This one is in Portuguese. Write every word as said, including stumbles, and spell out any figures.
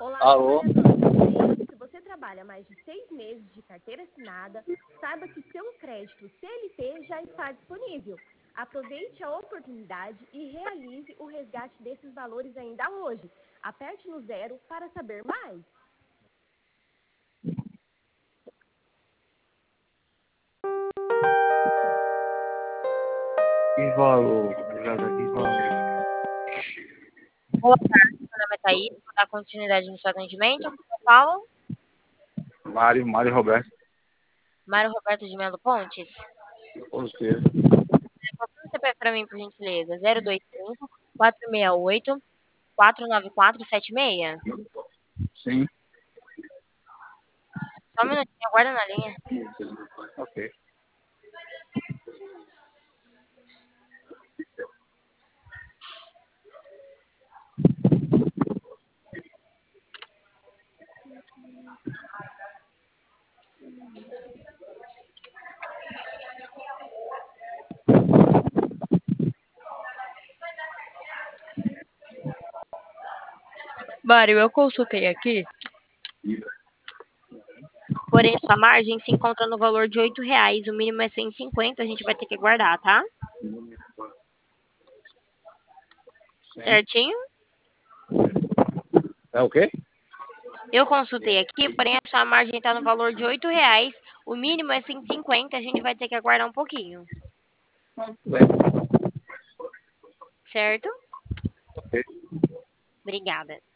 Olá, Alô? trabalhador, tudo bem? Se você trabalha mais de seis meses de carteira assinada, saiba que seu crédito C L T já está disponível. Aproveite a oportunidade e realize o resgate desses valores ainda hoje. Aperte no zero para saber mais. Que valor? Obrigado, que valor? Boa tarde, meu nome é Thaís, vou dar continuidade no seu atendimento. Eu falo, Mário, Mário Roberto. Mário Roberto de Melo Pontes. Com certeza. Confirma o C P F para mim, por gentileza. zero dois cinco, quatro seis oito, quatro nove quatro sete seis. Sim. Só um minutinho, aguarda na linha. Ok. Mário, eu consultei aqui. Porém, sua margem se encontra no valor de oito reais. O mínimo é cento e cinquenta, a gente vai ter que guardar, tá? Sim. Certinho? É o quê? Eu consultei aqui, porém a sua margem está no valor de oito reais. O mínimo é cento e cinquenta, a gente vai ter que aguardar um pouquinho. É. Certo? Ok. Obrigada.